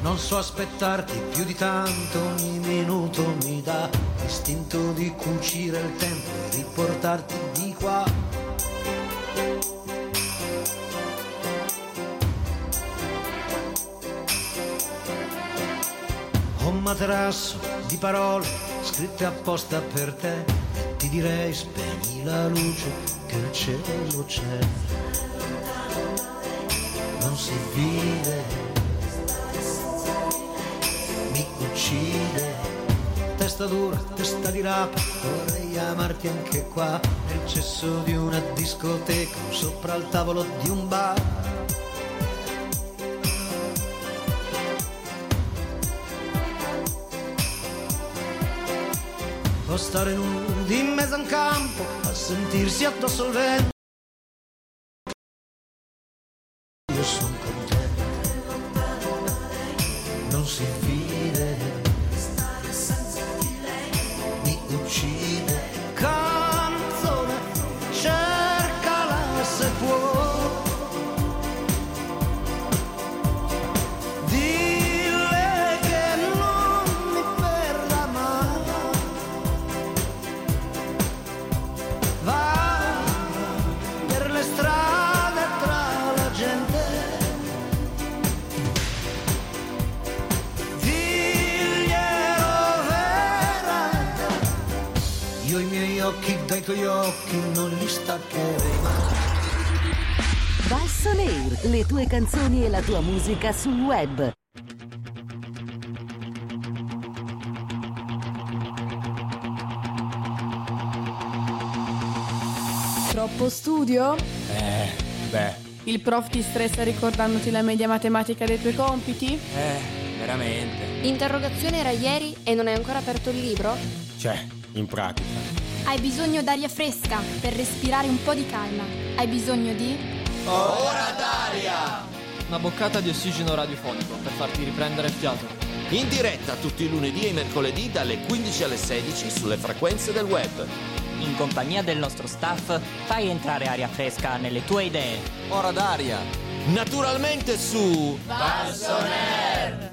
Non so aspettarti più di tanto, ogni minuto mi dà l'istinto di cucire il tempo e riportarti di qua. Ho un materasso di parole scritte apposta per te, ti direi spegni la luce che il cielo c'è. Non si vive, mi uccide, testa dura, testa di rapa, vorrei amarti anche qua, nel cesso di una discoteca, sopra il tavolo di un bar. O stare nudi in mezzo a un campo, a sentirsi addosso il vento. Io sono con te, non si vide, mi uccide. Canzone, cercala se può, dille che non mi perda mai. Va per le strade tra la gente, io i miei occhi dai tuoi occhi non li staccherei mai. Valso Nair, le tue canzoni e la tua musica sul web. Troppo studio? Beh, Il prof ti stressa ricordandoti la media matematica dei tuoi compiti? veramente. L'interrogazione era ieri e non hai ancora aperto il libro? Cioè, in pratica. Hai bisogno d'aria fresca per respirare un po' di calma. Hai bisogno di... Ora d'aria! Una boccata di ossigeno radiofonico per farti riprendere il fiato. In diretta tutti i lunedì e i mercoledì dalle 15 alle 16 sulle frequenze del web. In compagnia del nostro staff, fai entrare aria fresca nelle tue idee. Ora d'aria! Naturalmente su Valso Nair!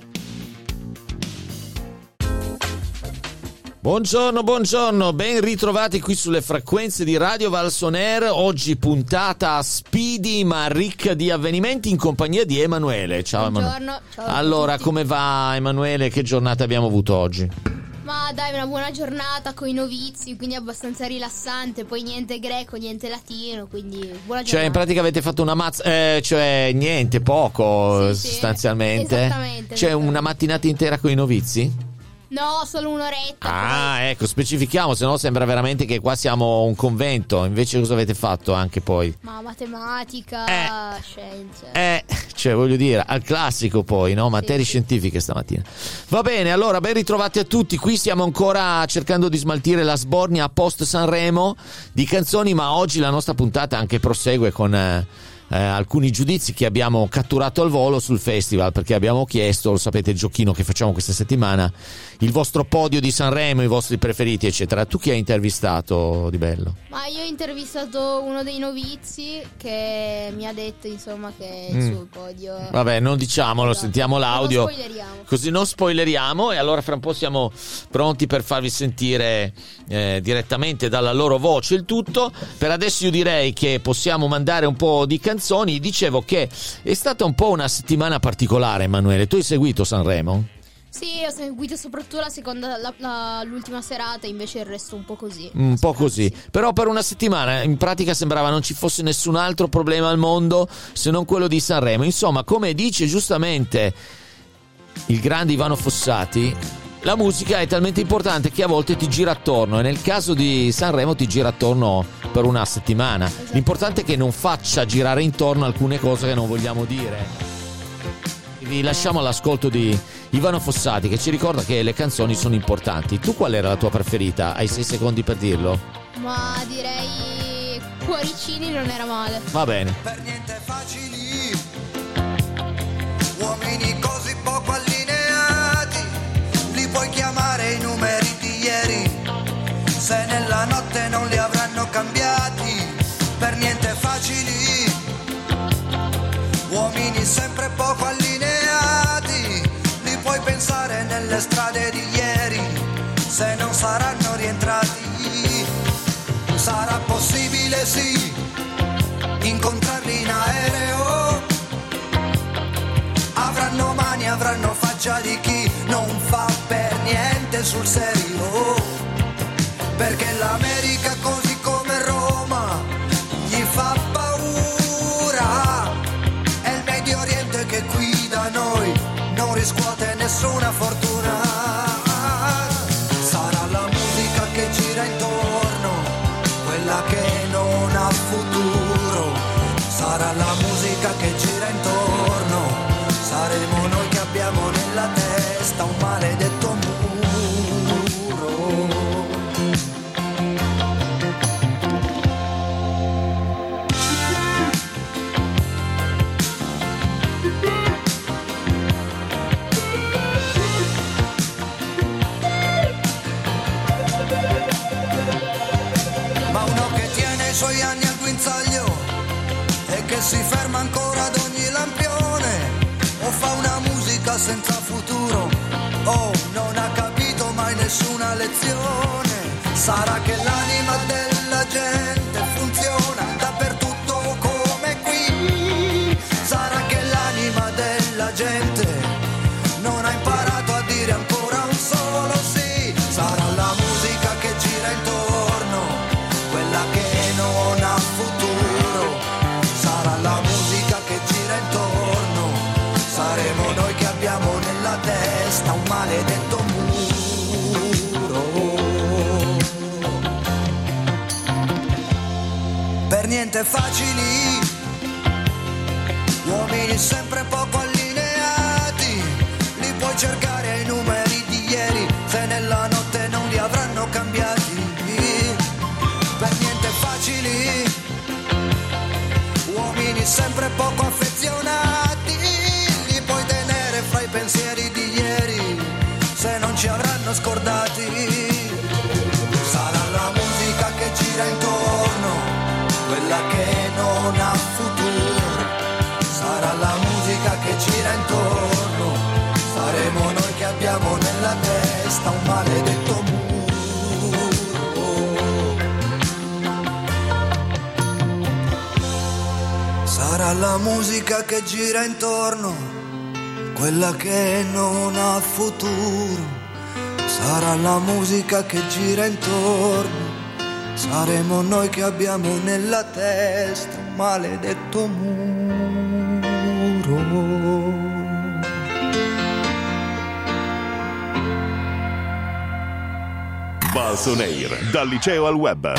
Buongiorno, ben ritrovati qui sulle frequenze di Radio Valso Nair. Oggi puntata speedy ma ricca di avvenimenti in compagnia di Emanuele. Ciao Emanuele. Buongiorno. Ciao allora, come va Emanuele? Che giornata abbiamo avuto oggi? Ma dai, una buona giornata con i novizi, quindi abbastanza rilassante. Poi niente greco, niente latino, quindi buona giornata. Cioè in pratica avete fatto una cioè niente, poco Sì, sostanzialmente. esattamente. Cioè una mattinata intera con i novizi? No, solo un'oretta. Ah, ecco, specifichiamo, se no sembra veramente che qua siamo un convento. Invece cosa avete fatto anche poi? Ma matematica, scienze. Cioè voglio dire, al classico poi, no? Materie scientifiche stamattina. Va bene, allora ben ritrovati a tutti. Qui stiamo ancora cercando di smaltire la sbornia post Sanremo di canzoni, ma oggi la nostra puntata anche prosegue con alcuni giudizi che abbiamo catturato al volo sul festival, perché abbiamo chiesto, lo sapete il giochino che facciamo questa settimana, il vostro podio di Sanremo, i vostri preferiti eccetera. Tu chi hai intervistato di bello? Ma io ho intervistato uno dei novizi che mi ha detto insomma che è il suo podio. Vabbè, non diciamolo, sentiamo l'audio. Non spoileriamo. Così non spoileriamo, e allora fra un po' siamo pronti per farvi sentire direttamente dalla loro voce il tutto. Per adesso io direi che possiamo mandare un po' di canzoni. Dicevo che è stata un po' una settimana particolare, Emanuele. Tu hai seguito Sanremo? Sì, ho seguito soprattutto la seconda, l'ultima serata, invece il resto un po' così. Un po' così. Però per una settimana in pratica sembrava non ci fosse nessun altro problema al mondo se non quello di Sanremo. Insomma, come dice giustamente il grande Ivano Fossati, la musica è talmente importante che a volte ti gira attorno, e nel caso di Sanremo ti gira attorno per una settimana. L'importante è che non faccia girare intorno alcune cose che non vogliamo dire. Vi lasciamo all'ascolto di Ivano Fossati, che ci ricorda che le canzoni sono importanti. Tu qual era la tua preferita? Hai 6 secondi per dirlo? Ma direi Cuoricini non era male. Va bene. Per niente facili, uomini così poco allineati, li puoi chiamare i numeri di ieri, se nella notte non li avranno cambiati. Per niente facili, uomini sempre poco allineati, li nelle strade di ieri, se non saranno rientrati. Sarà possibile, sì, incontrarli in aereo. Avranno mani, avranno faccia di chi non fa per niente sul serio. Perché l'America, così come Roma, gli fa paura. È il Medio Oriente che qui da noi non riscuote nessuna fortuna. Sarà la musica che gira intorno, quella che non ha futuro. Sarà la musica che gira intorno, saremo noi che abbiamo nella testa un maledetto muro. Ma uno che tiene i suoi anni al guinzaglio e che si ferma ancora ad ogni lampione, o fa una musica senza futuro, o non ha capito mai nessuna lezione. Sarà che l'anima della gente funziona dappertutto come qui. Sarà che l'anima della gente non ha imparato a dire ancora un solo sì. Sarà la musica che gira intorno, quella che non ha futuro. Sarà la musica che gira intorno, saremo noi che abbiamo nella testa un maledetto muro. Per niente facili, uomini sempre poco allineati, li puoi cercare ai numeri di ieri, se nella notte non li avranno cambiati. Per niente facili, uomini sempre poco affezionati, li puoi tenere fra i pensieri di ieri, se non ci avranno scordati. Sarà la musica che gira intorno, quella che non ha futuro. Sarà la musica che gira intorno, saremo noi che abbiamo nella testa un maledetto muro. Sarà la musica che gira intorno, quella che non ha futuro. Sarà la musica che gira intorno, saremo noi che abbiamo nella testa un maledetto muro. Balls on Air, dal liceo al web.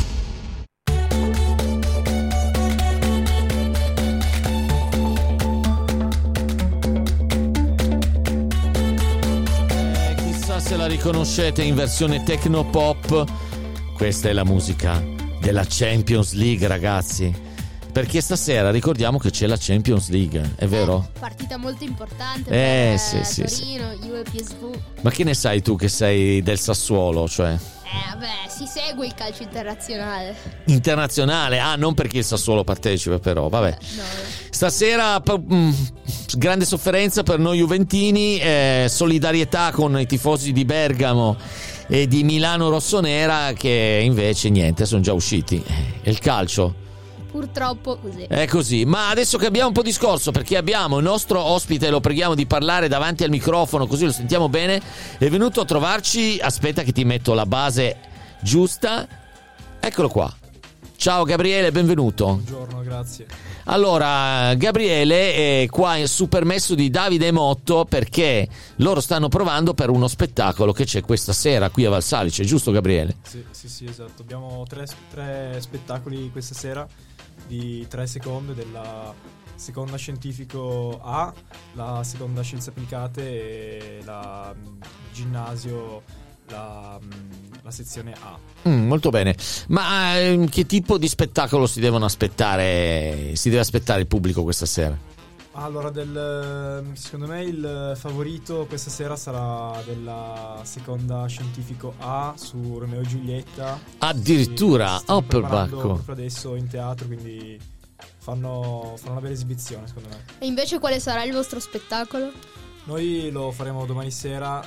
Se la riconoscete in versione techno pop, questa è la musica della Champions League, ragazzi, perché stasera ricordiamo che c'è la Champions League, è vero? Partita molto importante per Torino, Juve PSV. Ma che ne sai tu che sei del Sassuolo, cioè? Vabbè, si segue il calcio internazionale. Internazionale? Ah, non perché il Sassuolo partecipa, però, vabbè. No. Stasera grande sofferenza per noi juventini, solidarietà con i tifosi di Bergamo e di Milano Rossonera, che invece niente, sono già usciti. È il calcio. Purtroppo così. È così. Ma adesso che abbiamo un po' di discorso, perché abbiamo il nostro ospite, lo preghiamo di parlare davanti al microfono così lo sentiamo bene, è venuto a trovarci. Aspetta che ti metto la base giusta. Eccolo qua. Ciao Gabriele, benvenuto. Buongiorno, grazie. Allora, Gabriele è qua su permesso di Davide Motto, perché loro stanno provando per uno spettacolo che c'è questa sera qui a Valsalice, giusto Gabriele? Sì, esatto. Abbiamo tre spettacoli questa sera di 3 secondi, della seconda scientifico A, la seconda scienze applicate e la ginnasio, la sezione A. Molto bene. Ma che tipo di spettacolo si deve aspettare il pubblico questa sera? Allora, secondo me il favorito questa sera sarà della seconda scientifico A su Romeo e Giulietta. Addirittura, proprio adesso in teatro, quindi fanno una bella esibizione, secondo me. E invece quale sarà il vostro spettacolo? Il Noi lo faremo domani sera,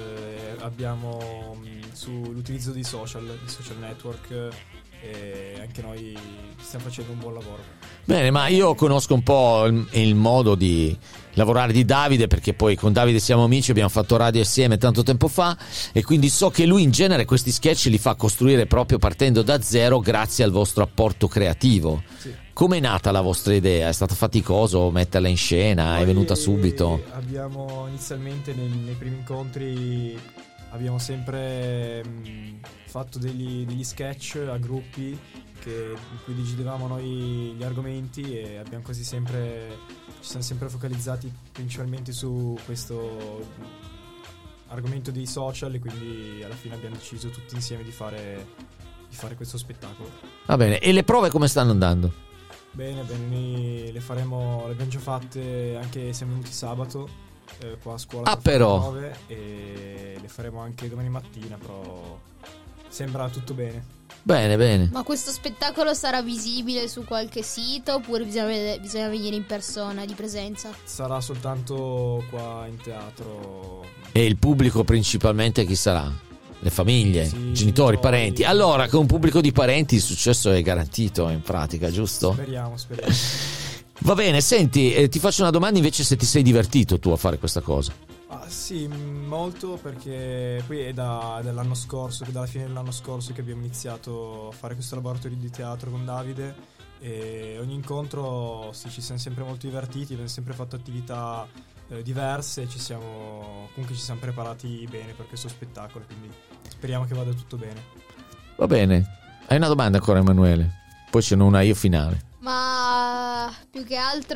abbiamo sull'utilizzo di social network, e anche noi stiamo facendo un buon lavoro. Bene, ma io conosco un po' il modo di lavorare di Davide, perché poi con Davide siamo amici, abbiamo fatto radio assieme tanto tempo fa, e quindi so che lui in genere questi sketch li fa costruire proprio partendo da zero grazie al vostro apporto creativo. Sì. Com'è nata la vostra idea? È stato faticoso metterla in scena? È venuta subito? Abbiamo inizialmente nei primi incontri abbiamo sempre fatto degli sketch a gruppi in cui decidevamo noi gli argomenti, e abbiamo ci siamo sempre focalizzati principalmente su questo argomento dei social, e quindi alla fine abbiamo deciso tutti insieme di fare questo spettacolo. Va bene, e le prove come stanno andando? Bene, le abbiamo già fatte, anche siamo venuti sabato qua a scuola però 9, e le faremo anche domani mattina, però sembra tutto bene. Bene. Ma questo spettacolo sarà visibile su qualche sito, oppure bisogna venire in persona, di presenza? Sarà soltanto qua in teatro. E il pubblico principalmente chi sarà? Le famiglie, genitori, parenti. Allora, con un pubblico di parenti il successo è garantito in pratica, giusto? Speriamo. Va bene, senti, ti faccio una domanda invece, se ti sei divertito tu a fare questa cosa. Sì, molto, perché qui è dall'anno scorso, dalla fine dell'anno scorso che abbiamo iniziato a fare questo laboratorio di teatro con Davide, e ogni incontro ci siamo sempre molto divertiti, abbiamo sempre fatto attività diverse, ci siamo preparati bene per questo spettacolo, quindi speriamo che vada tutto bene. Va bene, hai una domanda ancora, Emanuele? Poi ce n'ho una io finale. Ma più che altro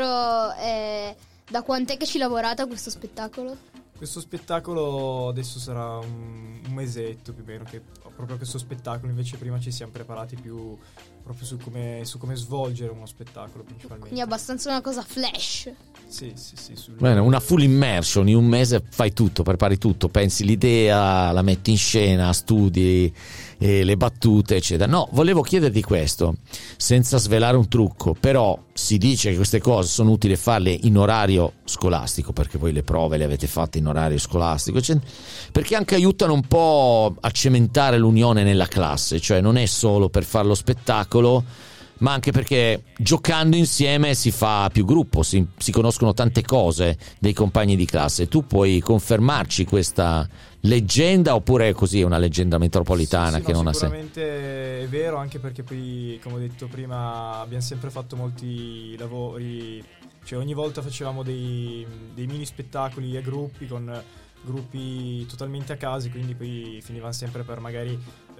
da quant'è che ci lavorate a questo spettacolo? Questo spettacolo adesso sarà un mesetto più o meno, che proprio questo spettacolo, invece prima ci siamo preparati più proprio su come svolgere uno spettacolo principalmente. Quindi è abbastanza una cosa flash. Sì. Bene, una full immersion, in un mese fai tutto, prepari tutto, pensi l'idea, la metti in scena, studi le battute, eccetera. No, volevo chiederti questo, senza svelare un trucco, però si dice che queste cose sono utili farle in orario scolastico, perché voi le prove le avete fatte in orario scolastico, perché anche aiutano un po' a cementare l'unione nella classe, cioè non è solo per fare lo spettacolo, ma anche perché giocando insieme si fa più gruppo, si conoscono tante cose dei compagni di classe. Tu puoi confermarci questa leggenda, oppure è così, una leggenda metropolitana che non ha senso? Sicuramente è vero, anche perché poi, come ho detto prima, abbiamo sempre fatto molti lavori, cioè ogni volta facevamo dei mini spettacoli a gruppi, con gruppi totalmente a caso, quindi poi finivano sempre per magari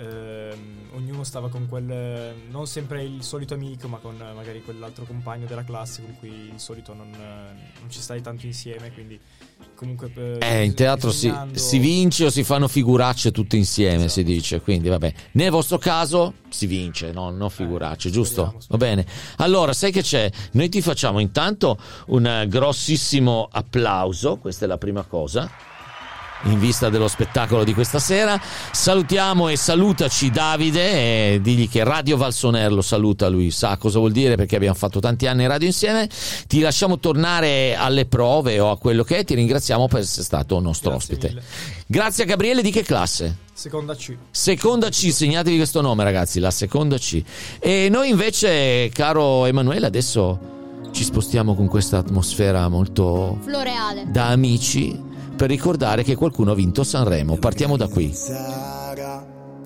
ognuno stava con non sempre il solito amico, ma con magari quell'altro compagno della classe con cui di solito non ci stai tanto insieme, quindi comunque in teatro si vince o si fanno figuracce tutte insieme, esatto. Si dice, quindi vabbè, nel vostro caso si vince, no, non figuracce, giusto? Speriamo. Va bene, allora sai che c'è, noi ti facciamo intanto un grossissimo applauso, questa è la prima cosa in vista dello spettacolo di questa sera. Salutiamo e salutaci Davide, e digli che Radio Valsoner lo saluta, lui sa cosa vuol dire perché abbiamo fatto tanti anni in radio insieme. Ti lasciamo tornare alle prove o a quello che è, ti ringraziamo per essere stato nostro ospite. Mille. Grazie a Gabriele. Di che classe? Seconda C, segnatevi questo nome ragazzi, la seconda C. E noi invece, caro Emanuele, adesso ci spostiamo con questa atmosfera molto floreale da amici, per ricordare che qualcuno ha vinto Sanremo. Partiamo da qui. Sarà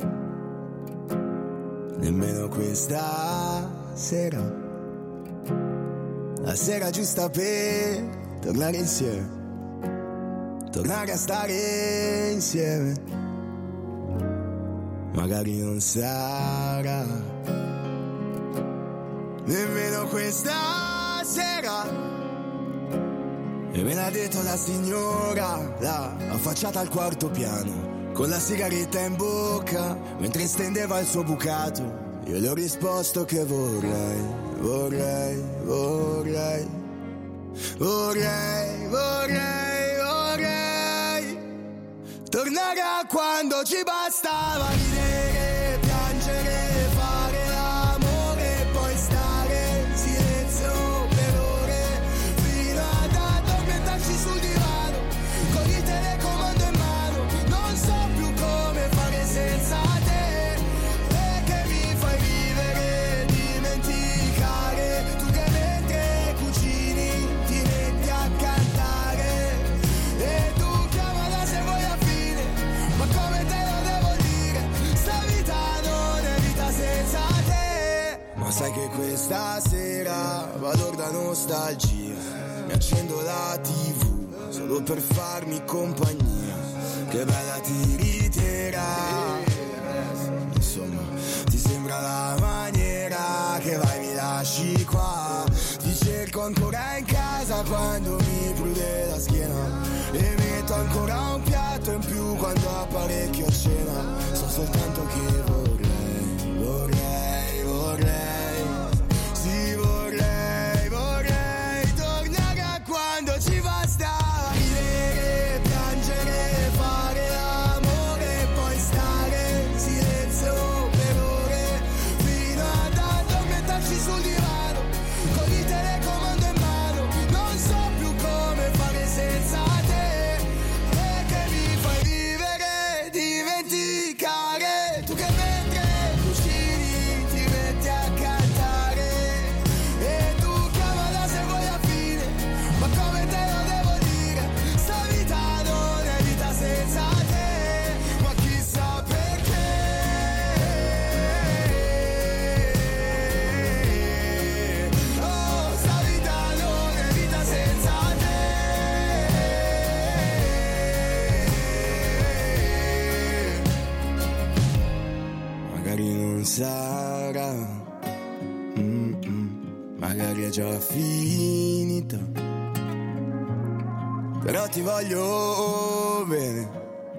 nemmeno questa sera, la sera giusta per tornare insieme, tornare a stare insieme. Magari non sarà nemmeno questa sera, e me l'ha detto la signora, là, affacciata al quarto piano, con la sigaretta in bocca, mentre stendeva il suo bucato. Io le ho risposto che vorrei tornare a quando ci bastava ridere, piangere, fare l'amore e poi stare in silenzio per ore, fino ad addormentarci sul divano la nostalgia, mi accendo la TV solo per farmi compagnia. Che bella tiritera, insomma, ti sembra la maniera che vai mi lasci qua. Ti cerco ancora in casa quando mi prude la schiena e metto ancora un piatto in più quando apparecchio a cena. So soltanto che vorrei, sì vorrei tornare a quando ci bastava ridere, piangere, fare l'amore e poi stare in silenzio per ore fino ad addormentarci sul divano con il telecomando in mano. Non so più come fare senza te, perché mi fai vivere, dimenticare. Tu che mentre cucini ti metti a cantare e tu chiamala se vuoi a fine, ma come te lo devo dire, sta vita non è vita senza te, ma chissà perché. Oh, sta vita non è vita senza te. Magari non sarà, magari è già finita, però ti voglio bene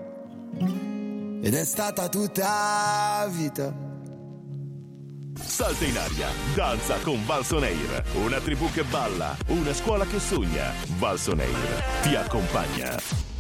ed è stata tutta vita. Salta in aria, danza con Valsoneir, una tribù che balla, una scuola che sogna. Valsoneir ti accompagna.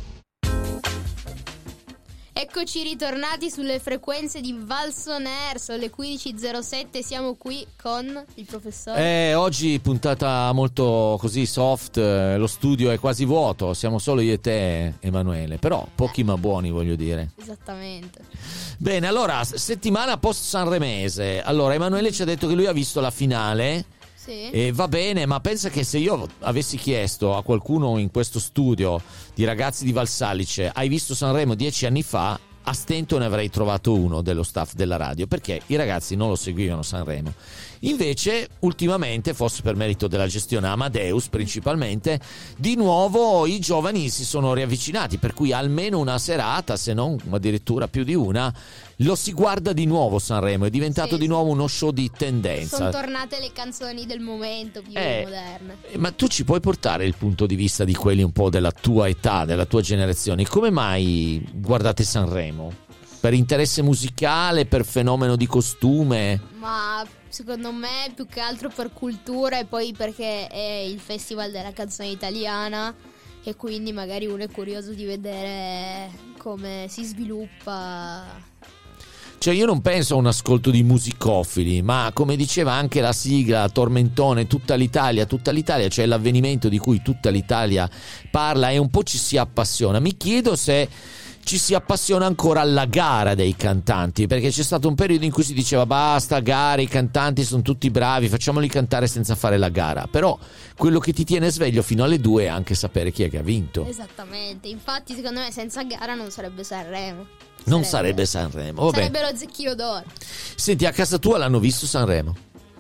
Eccoci ritornati sulle frequenze di Valsonair, sono le 15.07, siamo qui con il professore. Oggi puntata molto così soft, lo studio è quasi vuoto, siamo solo io e te, Emanuele, però pochi ma buoni, voglio dire. Esattamente. Bene, allora, settimana post sanremese. Allora, Emanuele ci ha detto che lui ha visto la finale. Sì. E va bene, ma pensa che se io avessi chiesto a qualcuno in questo studio di ragazzi di Valsalice, hai visto Sanremo 10 anni fa, a stento ne avrei trovato uno dello staff della radio, perché i ragazzi non lo seguivano Sanremo. Invece ultimamente, forse per merito della gestione Amadeus principalmente, di nuovo i giovani si sono riavvicinati, per cui almeno una serata, se non addirittura più di una, lo si guarda di nuovo Sanremo, è diventato di nuovo uno show di tendenza. Sono tornate le canzoni del momento più moderne. Ma tu ci puoi portare il punto di vista di quelli un po' della tua età, della tua generazione? Come mai guardate Sanremo? Per interesse musicale, per fenomeno di costume? Ma secondo me più che altro per cultura e poi perché è il festival della canzone italiana e quindi magari uno è curioso di vedere come si sviluppa. Cioè io non penso a un ascolto di musicofili, ma come diceva anche la sigla Tormentone, tutta l'Italia, c'è l'avvenimento di cui tutta l'Italia parla e un po' ci si appassiona. Mi chiedo se ci si appassiona ancora alla gara dei cantanti, perché c'è stato un periodo in cui si diceva basta gara, i cantanti sono tutti bravi, facciamoli cantare senza fare la gara, però quello che ti tiene sveglio fino alle 2 è anche sapere chi è che ha vinto. Esattamente, infatti secondo me senza gara non sarebbe Sanremo. Non sarebbe Sanremo. Vabbè. Sarebbe lo Zecchino d'Oro. Senti, a casa tua l'hanno visto Sanremo?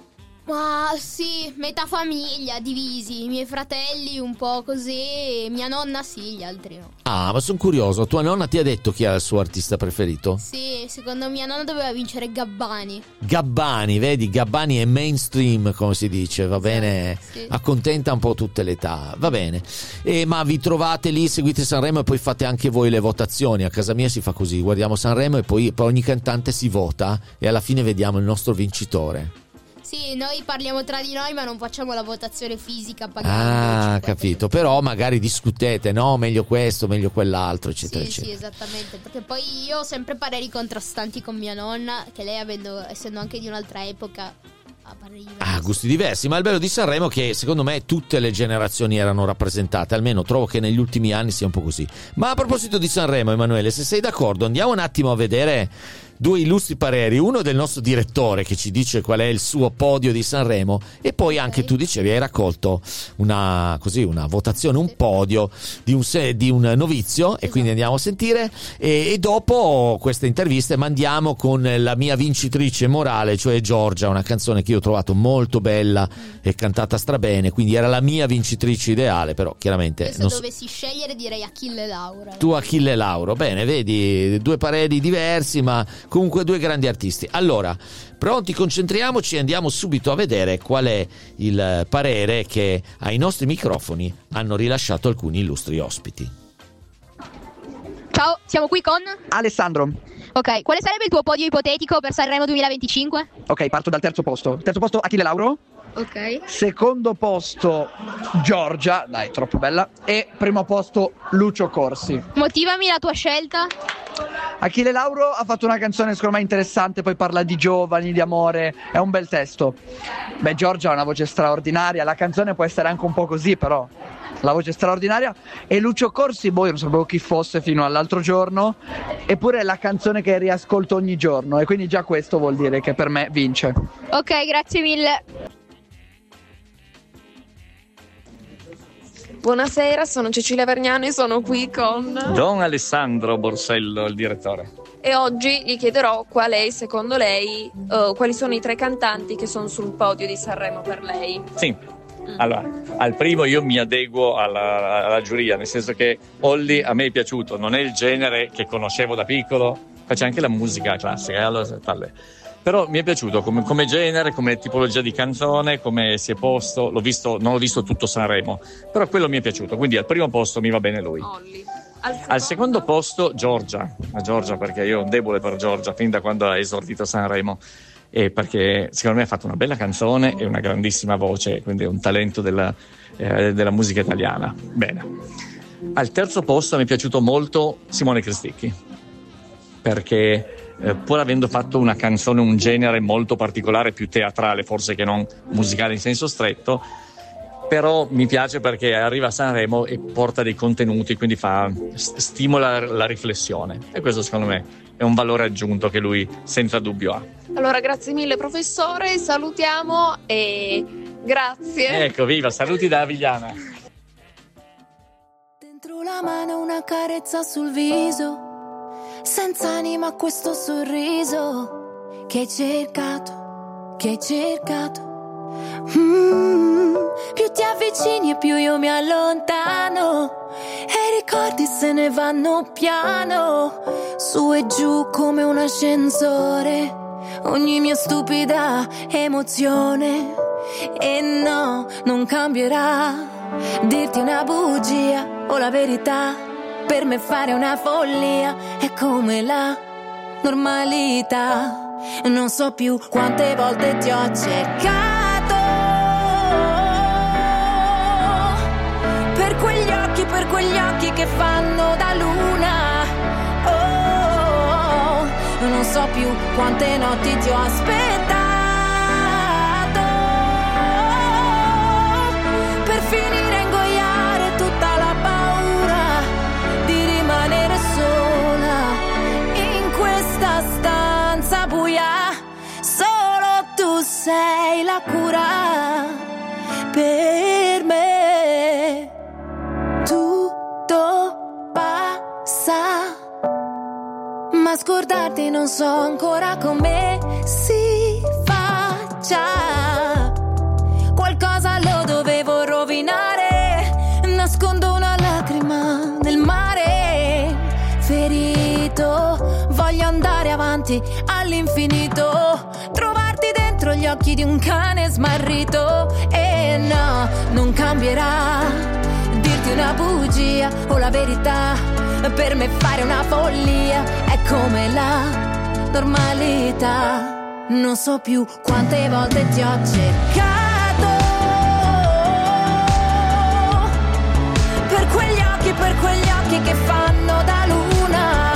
Ma sì, metà famiglia, divisi. I miei fratelli un po' così, mia nonna sì, gli altri no. Ah, ma sono curioso. Tua nonna ti ha detto chi è il suo artista preferito? Sì, secondo mia nonna doveva vincere Gabbani. Gabbani, vedi, Gabbani è mainstream, come si dice, va bene? Sì. Accontenta un po' tutte le età, va bene. Ma vi trovate lì, seguite Sanremo e poi fate anche voi le votazioni. A casa mia si fa così, guardiamo Sanremo e poi per ogni cantante si vota e alla fine vediamo il nostro vincitore. Sì, noi parliamo tra di noi ma non facciamo la votazione fisica pagando. Ah, capito, però magari discutete, no? Meglio questo, meglio quell'altro, eccetera, eccetera. Sì, esattamente, perché poi io ho sempre pareri contrastanti con mia nonna, che lei essendo anche di un'altra epoca ha pareri diversi. Ah, gusti diversi, ma il bello di Sanremo è che secondo me tutte le generazioni erano rappresentate, almeno trovo che negli ultimi anni sia un po' così. Ma a proposito di Sanremo, Emanuele, se sei d'accordo andiamo un attimo a vedere due illustri pareri, uno del nostro direttore che ci dice qual è il suo podio di Sanremo, e poi anche tu dicevi hai raccolto una votazione, un podio di un novizio, e quindi andiamo a sentire e dopo queste interviste mandiamo con la mia vincitrice morale, cioè Giorgia, una canzone che io ho trovato molto bella e cantata strabene, quindi era la mia vincitrice ideale, però chiaramente se dovessi scegliere direi Achille Lauro. Tu Achille Lauro, bene, vedi, due pareri diversi ma comunque due grandi artisti. Allora, pronti, concentriamoci e andiamo subito a vedere qual è il parere che ai nostri microfoni hanno rilasciato alcuni illustri ospiti. Ciao, siamo qui con Alessandro. Ok, quale sarebbe il tuo podio ipotetico per Sanremo 2025? Ok, parto dal terzo posto. Terzo posto Achille Lauro. Ok. Secondo posto Giorgia, dai, troppo bella. E primo posto Lucio Corsi. Motivami la tua scelta. Achille Lauro ha fatto una canzone secondo me interessante, poi parla di giovani, di amore, è un bel testo. Beh, Giorgia ha una voce straordinaria, la canzone può essere anche un po' così, però la voce è straordinaria. E Lucio Corsi, io non sapevo chi fosse fino all'altro giorno, eppure è la canzone che riascolto ogni giorno, e quindi già questo vuol dire che per me vince. Ok, grazie mille. Buonasera, sono Cecilia Vergnano e sono qui con Don Alessandro Borsello, il direttore. E oggi gli chiederò qual è, secondo lei, quali sono i 3 cantanti che sono sul podio di Sanremo per lei. Sì, allora, al primo io mi adeguo alla giuria, nel senso che Olli a me è piaciuto, non è il genere che conoscevo da piccolo, faccio anche la musica classica, allora però mi è piaciuto come genere, come tipologia di canzone, come si è posto. Non l'ho visto tutto Sanremo, però quello mi è piaciuto, quindi al primo posto mi va bene lui. Al secondo posto Giorgia, perché io ho un debole per Giorgia fin da quando ha esordito Sanremo, e perché secondo me ha fatto una bella canzone e una grandissima voce, quindi è un talento della musica italiana. Bene. Al terzo posto mi è piaciuto molto Simone Cristicchi, perché pur avendo fatto una canzone, un genere molto particolare, più teatrale forse che non musicale in senso stretto, però mi piace perché arriva a Sanremo e porta dei contenuti, quindi stimola la riflessione, e questo secondo me è un valore aggiunto che lui senza dubbio ha. Allora, grazie mille professore, salutiamo e grazie. Ecco, viva, saluti da Avigliana. Dentro la mano una carezza sul viso, senza anima questo sorriso che hai cercato. Più ti avvicini e più io mi allontano, e i ricordi se ne vanno piano, su e giù come un ascensore, ogni mia stupida emozione. E no, non cambierà dirti una bugia o la verità. Per me fare una follia è come la normalità. Non so più quante volte ti ho cercato, per quegli occhi che fanno da luna. Oh, non so più quante notti ti ho aspettato, per finire a ingoiare tutta la paura di rimanere sola in questa stanza buia. Solo tu sei la cura per me. Tutto passa, ma scordarti non so ancora come si faccia. Qualcosa lo dovevo rovinare, nascondo una lacrima nel mare. Ferito, voglio andare avanti all'infinito, trovarti dentro gli occhi di un cane smarrito. E no, non cambierà dirti una bugia o la verità. Per me fare una follia è come la normalità. Non so più quante volte ti ho cercato, per quegli occhi che fanno da luna.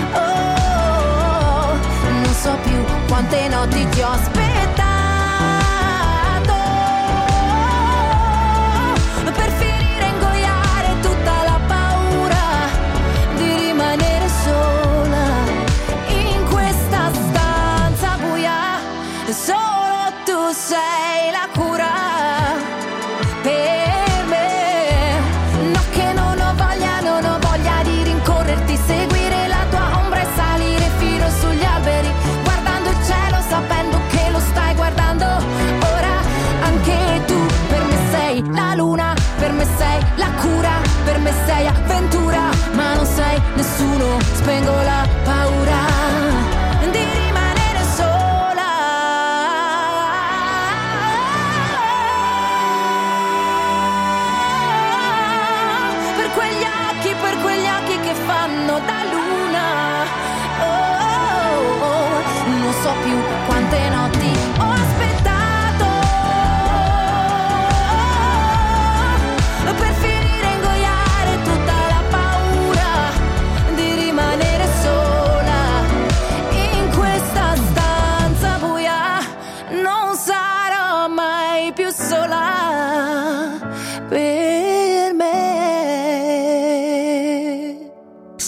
Oh, non so più quante notti ti ho aspettato, per finire a ingoiare tutta la paura di rimanere sola in questa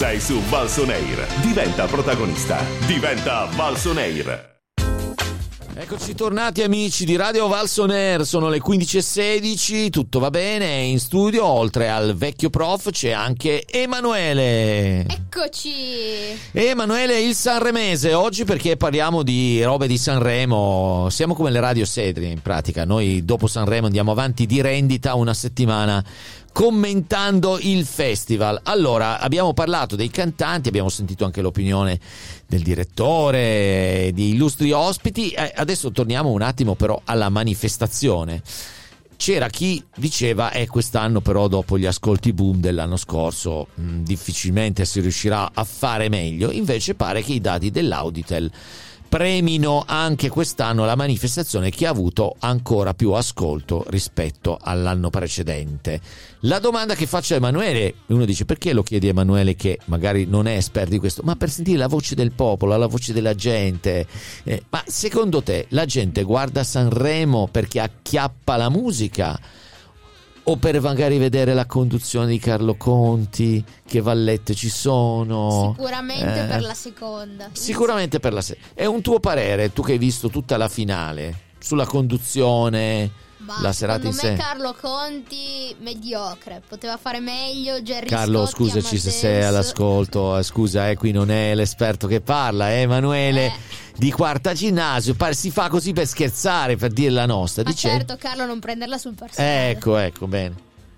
Sei su Valsonair. Diventa protagonista. Diventa Valsonair. Eccoci tornati amici di Radio Valsonair, sono le 15:16, tutto va bene, in studio oltre al vecchio prof c'è anche Emanuele. Eccoci! Emanuele il sanremese, oggi perché parliamo di robe di Sanremo, siamo come le radio serie in pratica, noi dopo Sanremo andiamo avanti di rendita una settimana commentando il festival. Allora, abbiamo parlato dei cantanti, abbiamo sentito anche l'opinione del direttore, di illustri ospiti. Adesso torniamo un attimo però alla manifestazione. C'era chi diceva quest'anno però dopo gli ascolti boom dell'anno scorso difficilmente si riuscirà a fare meglio. Invece pare che i dati dell'Auditel premino anche quest'anno la manifestazione che ha avuto ancora più ascolto rispetto all'anno precedente. La domanda che faccio a Emanuele, uno dice perché lo chiedi a Emanuele che magari non è esperto di questo, ma per sentire la voce del popolo, la voce della gente. Ma secondo te la gente guarda Sanremo perché acchiappa la musica? O per magari vedere la conduzione di Carlo Conti, che vallette ci sono? Sicuramente per la seconda. Sicuramente per la seconda. È un tuo parere, tu che hai visto tutta la finale, sulla conduzione, la serata in sé? Secondo me Carlo Conti mediocre, poteva fare meglio. Gerry Carlo, Scotti, scusaci se Amadeus. sei all'ascolto, scusa, qui non è l'esperto che parla, Emanuele di quarta ginnasio, si fa così per scherzare, per dire la nostra. Ma certo, Carlo, non prenderla sul personale. Ecco, bene.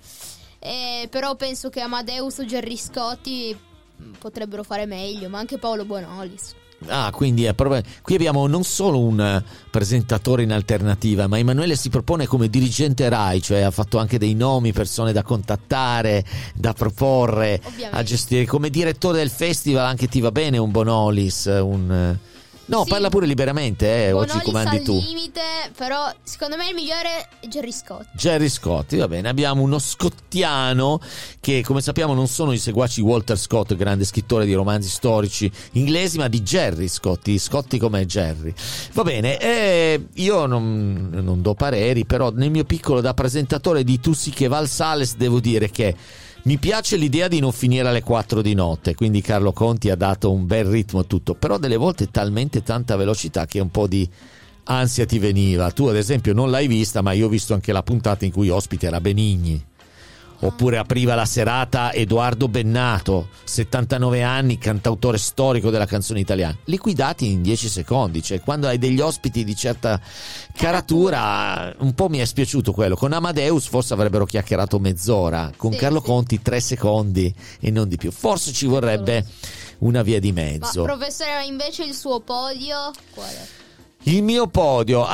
Però penso che Amadeus o Gerry Scotti potrebbero fare meglio, ma anche Paolo Bonolis. Quindi qui abbiamo non solo un presentatore in alternativa, ma Emanuele si propone come dirigente Rai, cioè ha fatto anche dei nomi, persone da contattare, da proporre, a gestire. Come direttore del festival anche ti va bene un Bonolis, No, sì. Parla pure liberamente, oggi comandi tu. Limite, però secondo me il migliore è Gerry Scotti. Gerry Scotti, va bene. Abbiamo uno scottiano che, come sappiamo, non sono i seguaci Walter Scott, grande scrittore di romanzi storici inglesi, ma di Gerry Scotti come Gerry. Va bene, io non do pareri, però nel mio piccolo da presentatore di Tu sì che Val Sales devo dire che mi piace l'idea di non finire alle 4 di notte, quindi Carlo Conti ha dato un bel ritmo a tutto, però delle volte talmente tanta velocità che un po' di ansia ti veniva. Tu ad esempio non l'hai vista, ma io ho visto anche la puntata in cui ospite era Benigni. Oppure apriva la serata Edoardo Bennato, 79 anni, cantautore storico della canzone italiana, liquidati in 10 secondi, cioè quando hai degli ospiti di certa caratura un po' mi è spiaciuto quello. Con Amadeus forse avrebbero chiacchierato mezz'ora, con Carlo Conti 3 secondi e non di più, forse ci vorrebbe una via di mezzo. Ma professore, invece il suo podio qual è? Il mio podio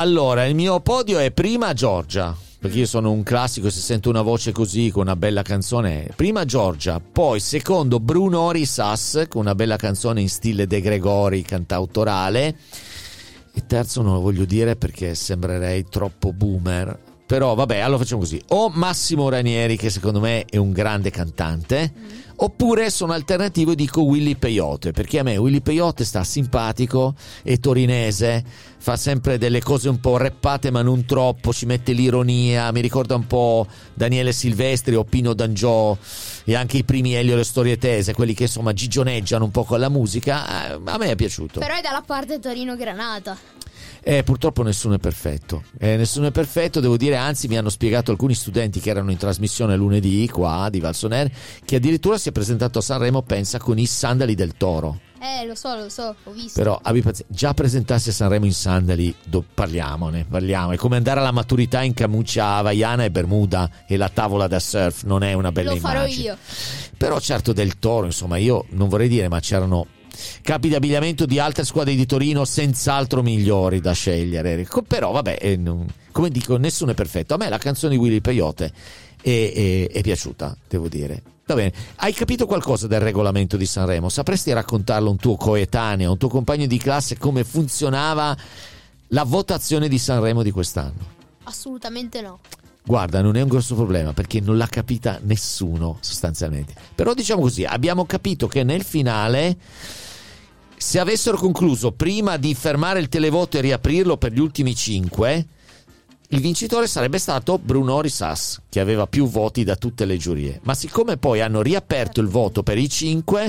è prima Giorgia, perché io sono un classico, se sento una voce così con una bella canzone, prima Giorgia, poi secondo Bruno Risas con una bella canzone in stile De Gregori, cantautorale, e terzo non lo voglio dire perché sembrerei troppo boomer, però vabbè, allora facciamo così: o Massimo Ranieri, che secondo me è un grande cantante, oppure sono alternativo e dico Willy Peyote, perché a me Willy Peyote sta simpatico, è torinese, fa sempre delle cose un po' rappate ma non troppo, ci mette l'ironia, mi ricorda un po' Daniele Silvestri o Pino D'Angiò e anche i primi Elio Le Storie Tese, quelli che insomma gigioneggiano un po' con la musica. A me è piaciuto. Però è dalla parte Torino-Granata. Purtroppo nessuno è perfetto, devo dire, anzi mi hanno spiegato alcuni studenti che erano in trasmissione lunedì qua di Valsonair che addirittura si è presentato a Sanremo, pensa, con i sandali del Toro. Lo so, ho visto. Però abbi pazienza, già presentarsi a Sanremo in sandali, parliamo, è come andare alla maturità in camicia havaiana e bermuda e la tavola da surf, non è una bella immagine. Lo farò io. Però certo del Toro, insomma, io non vorrei dire, ma c'erano capi di abbigliamento di altre squadre di Torino senz'altro migliori da scegliere, però vabbè, come dico, nessuno è perfetto. A me la canzone di Willy Peyote è piaciuta, devo dire. Va bene, hai capito qualcosa del regolamento di Sanremo? Sapresti raccontarlo a un tuo coetaneo, a un tuo compagno di classe, come funzionava la votazione di Sanremo di quest'anno? Assolutamente no. Guarda, non è un grosso problema perché non l'ha capita nessuno sostanzialmente. Però diciamo così, abbiamo capito che nel finale, se avessero concluso prima di fermare il televoto e riaprirlo per gli ultimi 5, il vincitore sarebbe stato Bruno Risas, che aveva più voti da tutte le giurie. Ma siccome poi hanno riaperto il voto per i 5,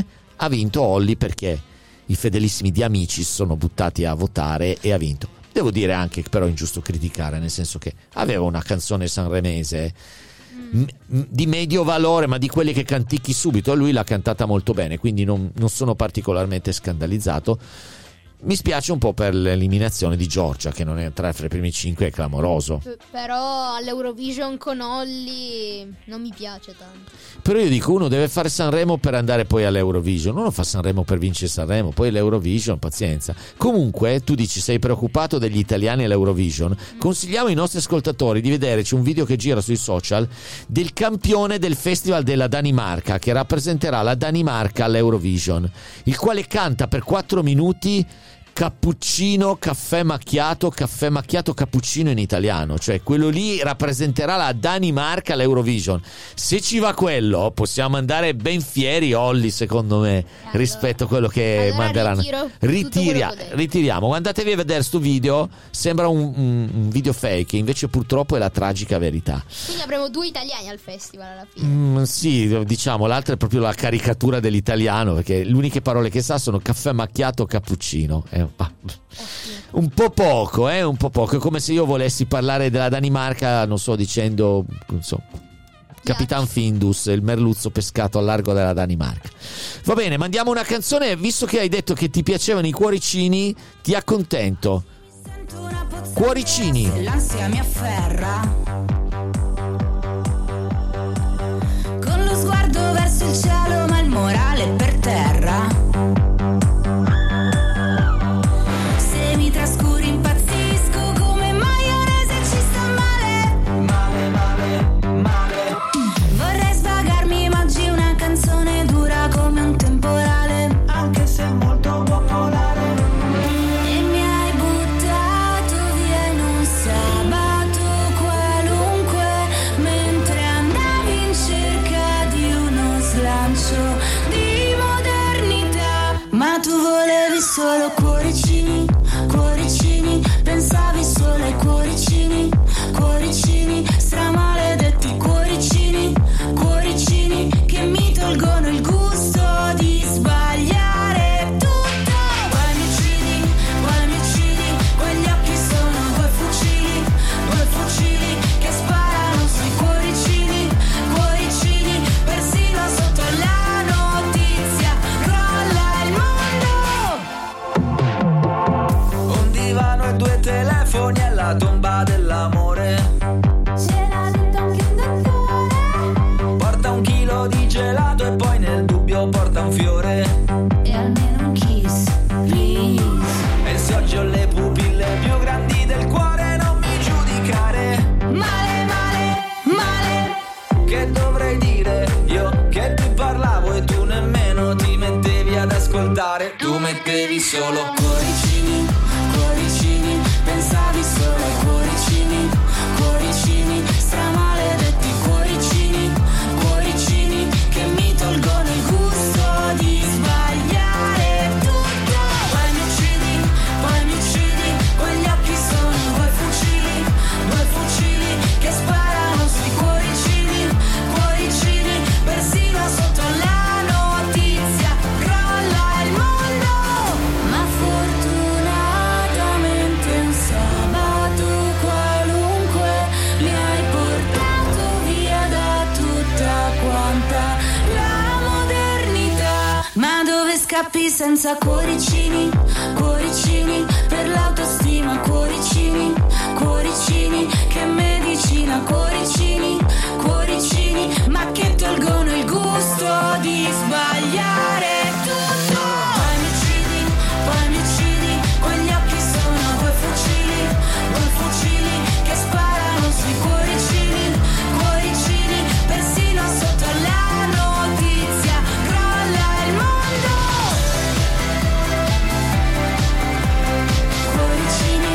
ha vinto Olli perché i fedelissimi di Amici si sono buttati a votare e ha vinto. Devo dire anche che però è ingiusto criticare, nel senso che aveva una canzone sanremese di medio valore, ma di quelli che canticchi subito, e lui l'ha cantata molto bene, quindi non sono particolarmente scandalizzato. Mi spiace un po' per l'eliminazione di Giorgia, che non è tra i primi 5, è clamoroso. Però all'Eurovision con Olli non mi piace tanto. Però io dico, uno deve fare Sanremo per andare poi all'Eurovision, uno fa Sanremo per vincere Sanremo, poi l'Eurovision, pazienza. Comunque tu dici sei preoccupato degli italiani all'Eurovision, consigliamo ai nostri ascoltatori di vedere, c'è un video che gira sui social del campione del Festival della Danimarca, che rappresenterà la Danimarca all'Eurovision, il quale canta per 4 minuti cappuccino, caffè macchiato, cappuccino in italiano, cioè quello lì rappresenterà la Danimarca all'Eurovision. Se ci va quello, possiamo andare ben fieri, Olli, secondo me, rispetto a quello che manderanno. Ritiriamo. Andatevi a vedere sto video, sembra un video fake, invece purtroppo è la tragica verità. Quindi avremo 2 italiani al festival alla fine. Sì, diciamo, l'altra è proprio la caricatura dell'italiano, perché le uniche parole che sa sono caffè macchiato, cappuccino. Un po' poco, è come se io volessi parlare della Danimarca, non so, dicendo, non so, Capitan Findus, il merluzzo pescato al largo della Danimarca. Va bene, mandiamo una canzone. Visto che hai detto che ti piacevano i cuoricini, ti accontento. Cuoricini. L'ansia mi afferra, con lo sguardo verso il cielo ma il morale per terra. Mi trascuri, impazzisco come maionese, ci sta male. Vorrei svagarmi, ma oggi una canzone dura come un temporale, anche se molto popolare. E mi hai buttato via in un sabato qualunque, mentre andavi in cerca di uno slancio di modernità. Ma tu volevi solo cuoricini, pensavi solo ai cuoricini, stramaledetti cuoricini, che mi tolgono il gusto di sbagliare tutto. Poi mi uccidi, quegli occhi sono 2 fucili che sparano sui cuoricini, persino sotto la notizia crolla il mondo. Un divano e 2 telefoni e la tomba dell'amore. Ce l'ha detto anche un dottore. Porta 1 chilo di gelato e poi nel dubbio porta un fiore. E almeno un kiss, please. E se oggi ho le pupille più grandi del cuore, non mi giudicare. Male. Che dovrei dire io che ti parlavo e tu nemmeno ti mettevi ad ascoltare. Tu mettevi solo cuoricini, pensavi solo ai cuoricini, stramaledetti cuoricini, che mi tolgono il gusto di sbagliare tutto. Poi mi uccidi, quegli occhi sono 2 fucili che sparano sui cuoricini, persino sotto la notizia crolla il mondo. Ma fortunatamente un sabato qualunque mi hai portato via da tutta quanta la modernità. Ma dove scappi senza cuoricini, per l'autostima, cuoricini, che medicina, cuoricini, ma che tolgono il gusto di sbagliare tutto. Poi mi uccidi, quegli occhi sono 2 fucili che sparano sui cuoricini, persino sotto la notizia crolla il mondo. Cuoricini,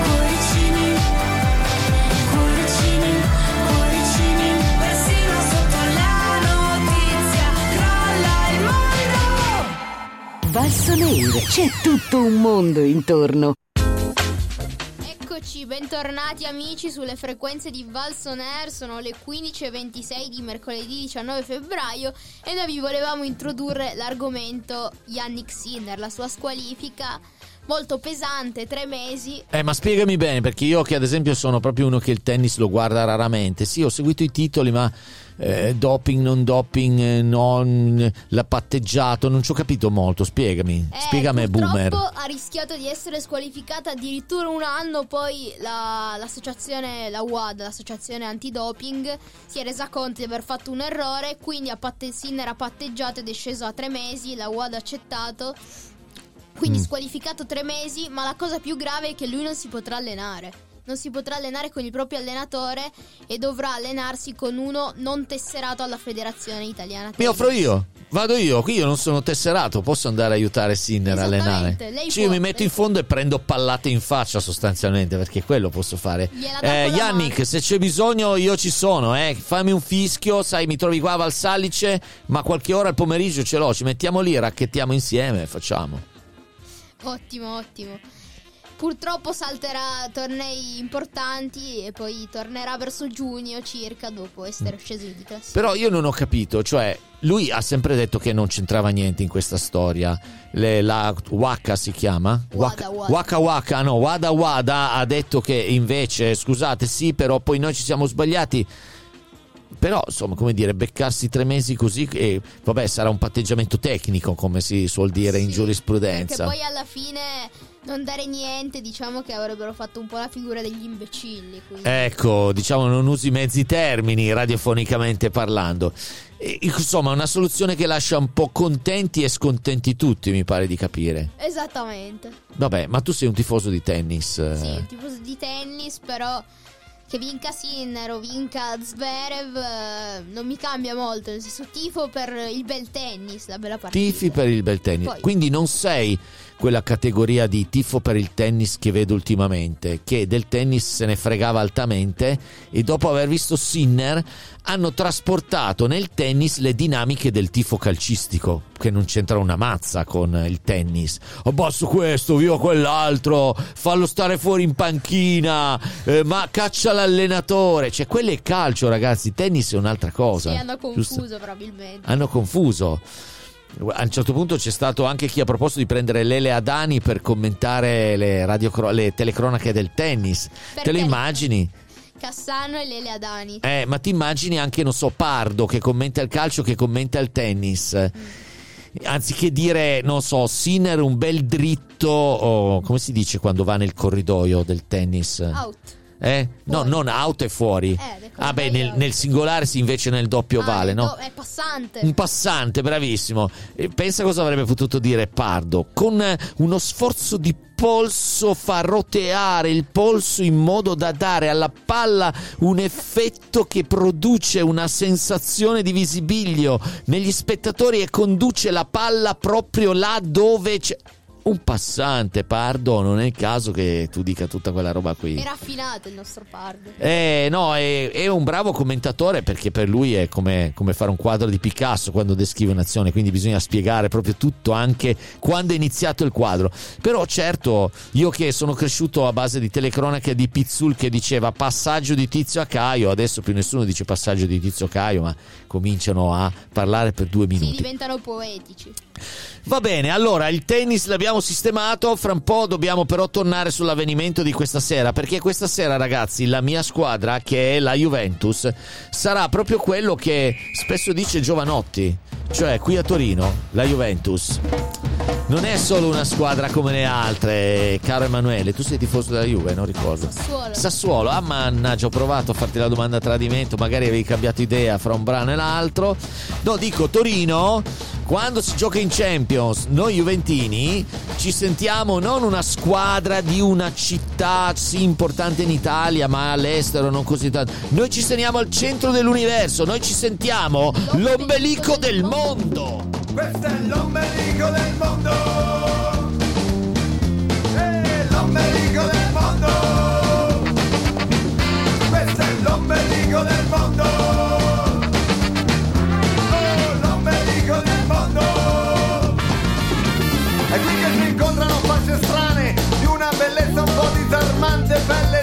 persino sotto la notizia crolla il mondo. Valsoneir, c'è tutto un mondo intorno. Eccoci, bentornati amici sulle frequenze di Valson Air. Sono le 15:26 di mercoledì 19 febbraio e noi vi volevamo introdurre l'argomento Jannik Sinner, la sua squalifica molto pesante, 3 mesi. Ma spiegami bene, perché io che ad esempio sono proprio uno che il tennis lo guarda raramente. Sì, ho seguito i titoli, ma doping, non doping, non l'ha patteggiato, non ci ho capito molto. Spiegami a me, boomer. Purtroppo ha rischiato di essere squalificata addirittura un anno. Poi l'associazione, la WADA, l'associazione antidoping, si è resa conto di aver fatto un errore, quindi Sinner ha patteggiato ed è sceso a 3 mesi. La WADA ha accettato, quindi squalificato 3 mesi. Ma la cosa più grave è che lui non si potrà allenare. Non si potrà allenare con il proprio allenatore e dovrà allenarsi con uno non tesserato alla Federazione Italiana Tennis. Mi offro io, vado io, qui io non sono tesserato, posso andare a aiutare Sinner a allenare. Io mi metto in fondo e prendo pallate in faccia sostanzialmente, perché quello posso fare. Jannik, se c'è bisogno io ci sono, fammi un fischio, sai, mi trovi qua a Valsalice, ma qualche ora al pomeriggio ce l'ho, ci mettiamo lì, racchettiamo insieme e facciamo. Ottimo. Purtroppo salterà tornei importanti e poi tornerà verso giugno circa, dopo essere sceso di classifica. Però io non ho capito, cioè lui ha sempre detto che non c'entrava niente in questa storia. La Waka si chiama? WADA ha detto che invece, scusate, sì, però poi noi ci siamo sbagliati. Però insomma, come dire, beccarsi 3 mesi così, e vabbè, sarà un patteggiamento tecnico, come si suol dire in giurisprudenza. Perché poi alla fine non dare niente, diciamo che avrebbero fatto un po' la figura degli imbecilli, quindi. Ecco, diciamo, non usi mezzi termini radiofonicamente parlando. Insomma, una soluzione che lascia un po' contenti e scontenti tutti, mi pare di capire. Esattamente. Vabbè, ma tu sei un tifoso di tennis? Sì, un tifoso di tennis, però che vinca Sinner o vinca Zverev non mi cambia molto, nel senso tifo per il bel tennis, la bella partita. Tifi per il bel tennis. Poi, quindi non sei quella categoria di tifo per il tennis che vedo ultimamente, che del tennis se ne fregava altamente, e dopo aver visto Sinner hanno trasportato nel tennis le dinamiche del tifo calcistico, che non c'entra una mazza con il tennis. Abbasso questo, via quell'altro, fallo stare fuori in panchina, ma caccia l'allenatore. Cioè, quello è calcio, ragazzi, tennis è un'altra cosa. Sì, hanno confuso probabilmente. Hanno confuso. A un certo punto c'è stato anche chi ha proposto di prendere Lele Adani per commentare le telecronache del tennis. Te lo immagini? Cassano e Lele Adani. Ma ti immagini anche, non so, Pardo che commenta il calcio, che commenta il tennis. Anziché dire, non so, Sinner un bel dritto, come si dice quando va nel corridoio del tennis? Out. No, non out e fuori. Nel singolare sì, invece nel doppio vale, no? È passante. Un passante, bravissimo. Pensa cosa avrebbe potuto dire Pardo. Con uno sforzo di polso fa roteare il polso in modo da dare alla palla un effetto che produce una sensazione di visibilio negli spettatori e conduce la palla proprio là dove c'è un passante. Pardo, non è il caso che tu dica tutta quella roba qui. È raffinato il nostro Pardo. No, è un bravo commentatore, perché per lui è come fare un quadro di Picasso quando descrive un'azione, quindi bisogna spiegare proprio tutto, anche quando è iniziato il quadro. Però certo, io che sono cresciuto a base di telecronache di Pizzul che diceva passaggio di Tizio a Caio, adesso più nessuno dice passaggio di Tizio a Caio, ma cominciano a parlare per 2 minuti. Sì, diventano poetici. Va bene, allora il tennis l'abbiamo sistemato, fra un po' dobbiamo però tornare sull'avvenimento di questa sera, perché questa sera, ragazzi, la mia squadra, che è la Juventus, sarà proprio quello che spesso dice Giovanotti, cioè qui a Torino la Juventus non è solo una squadra come le altre. Caro Emanuele, tu sei tifoso della Juve, non ricordo. Sassuolo. Ah, mannaggia, ho provato a farti la domanda a tradimento, magari avevi cambiato idea fra un brano e l'altro. No, dico, Torino, quando si gioca in Champions, noi juventini ci sentiamo non una squadra di una città sì importante in Italia, ma all'estero non così tanto. Noi ci sentiamo al centro dell'universo, noi ci sentiamo l'ombelico del mondo. Questo è l'ombelico del mondo. L'ombelico del mondo. Questo è l'ombelico del mondo. L'ombelico del mondo. È qui che si incontrano facce strane, di una bellezza un po' disarmante, belle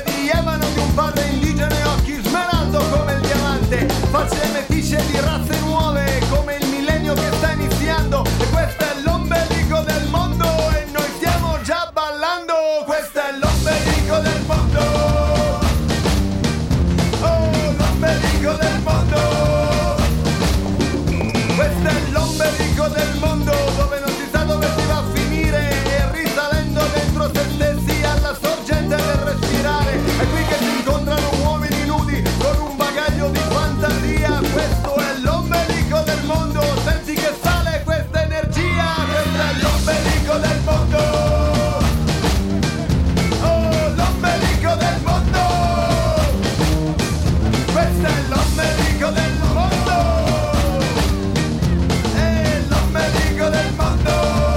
Questo è l'ombelico del mondo, dove non si sa dove si va a finire, e risalendo dentro se stessi alla sorgente del respirare. È qui che si incontrano uomini nudi con un bagaglio di fantasia. Questo è l'ombelico del mondo, senti che sale questa energia. Questo è l'ombelico del mondo. Oh, l'ombelico del mondo. Questo è l'ombelico del mondo. È l'ombelico del mondo.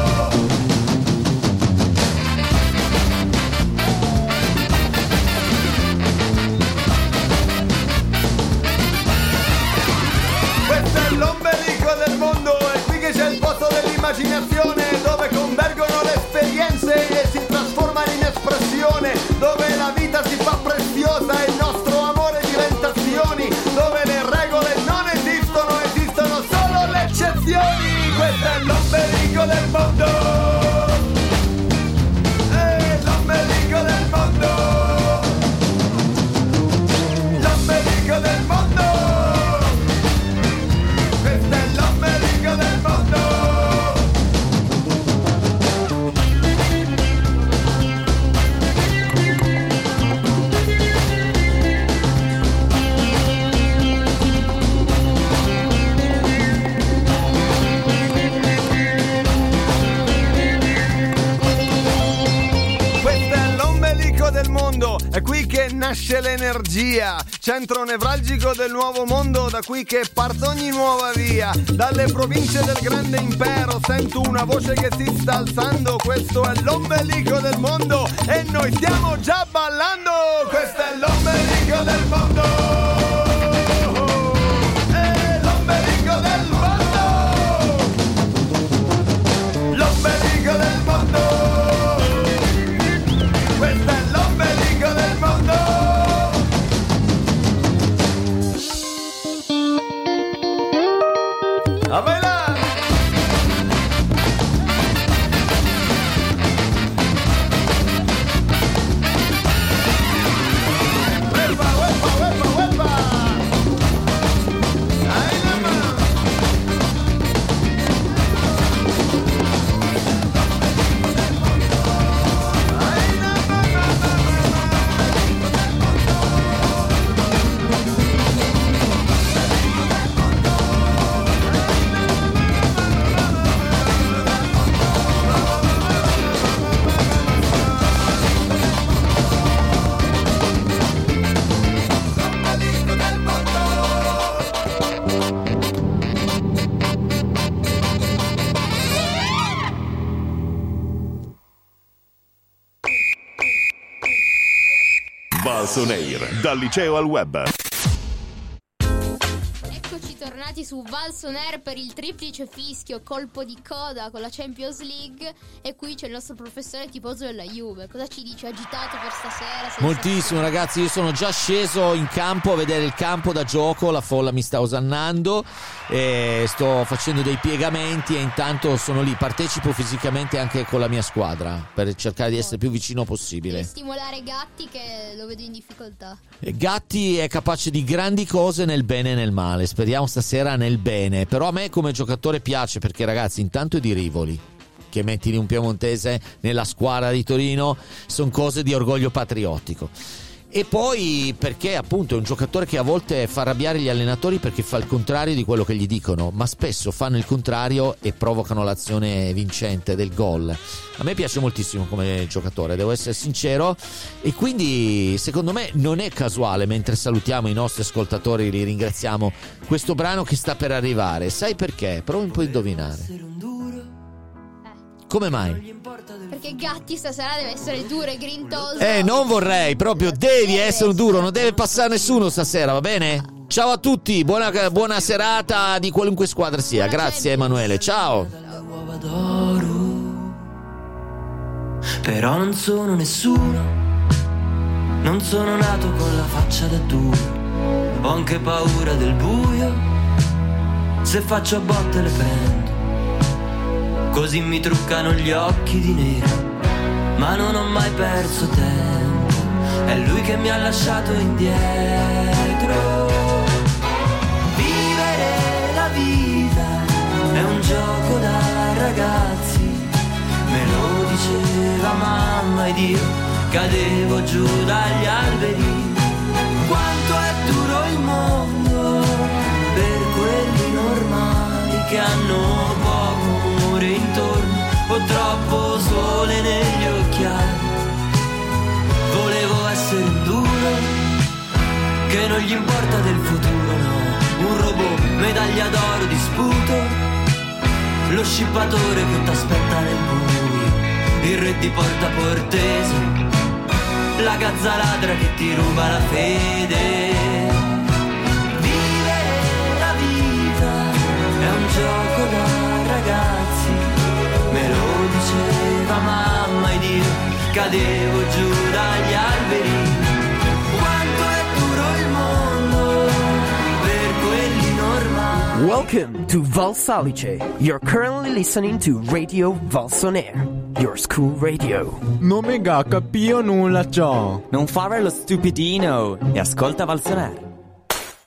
Questo è l'ombelico del mondo, è qui che c'è il posto dell'immaginazione, dove convergono le esperienze e si trasformano in espressione, dove la vita si fa preziosa e il nostro amore diventa azioni, dove le regole non esistono, esistono solo le eccezioni. Questo è l'ombelico del mondo. È l'ombelico del mondo. L'ombelico del mondo. Questo è l'ombelico del mondo. Questo è l'ombelico del mondo, è qui che nasce l'energia, centro nevralgico del nuovo mondo, da qui che parte ogni nuova via. Dalle province del grande impero sento una voce che si sta alzando. Questo è l'ombelico del mondo e noi stiamo già ballando. Questo è l'ombelico del mondo. È l'ombelico del mondo. L'ombelico del mondo. Questo è l'ombelico del mondo. A bailar! Uepa, uepa, uepa, uepa! Ahí la mano. Ahí la Valson Air, dal liceo al web. Eccoci tornati su Valson Air per il triplice fischio, colpo di coda con la Champions League. E qui c'è il nostro professore tifoso della Juve. Cosa ci dice? Agitato per stasera? Moltissimo, ragazzi, io sono già sceso in campo a vedere il campo da gioco, la folla mi sta osannando e sto facendo dei piegamenti e intanto sono lì, partecipo fisicamente anche con la mia squadra per cercare di essere più vicino possibile. E stimolare Gatti, che lo vedo in difficoltà. Gatti è capace di grandi cose nel bene e nel male, speriamo stasera nel bene, però a me come giocatore piace perché, ragazzi, intanto di Rivoli, che metti di un piemontese nella squadra di Torino, sono cose di orgoglio patriottico. E poi perché appunto è un giocatore che a volte fa arrabbiare gli allenatori perché fa il contrario di quello che gli dicono, ma spesso fanno il contrario e provocano l'azione vincente del gol. A me piace moltissimo come giocatore, devo essere sincero, e quindi secondo me non è casuale, mentre salutiamo i nostri ascoltatori, li ringraziamo, questo brano che sta per arrivare. Sai perché? Prova un po' a indovinare. Come mai? Perché Gatti stasera deve essere duro e grintoso. Non vorrei, proprio devi essere duro, non deve passare nessuno stasera, va bene? Ciao a tutti, buona serata di qualunque squadra sia. Grazie Emanuele, ciao. Però non sono nessuno, non sono nato con la faccia da duro, ho anche paura del buio, se faccio a botte le prendo. Così mi truccano gli occhi di nero, ma non ho mai perso tempo, è lui che mi ha lasciato indietro. Vivere la vita diceva mamma ed io cadevo giù dagli alberi. Quanto è duro il mondo per quelli normali che hanno poco amore intorno o troppo sole negli occhiali. Volevo essere un duro che non gli importa del futuro, no, un robot, medaglia d'oro di sputo, lo scippatore che t'aspetta nel buio, il re di Porta Portese, la gazza ladra che ti ruba la fede. Vivere la vita è un gioco da ragazzi, me lo diceva mamma ed io cadevo giù dagli alberi. Quanto è duro il mondo per quelli normali. Welcome to Val Salice. You're currently listening to Radio Valsonair, your school radio. Non mega capio nulla ciò. Non fare lo stupidino e ascolta Valsonair.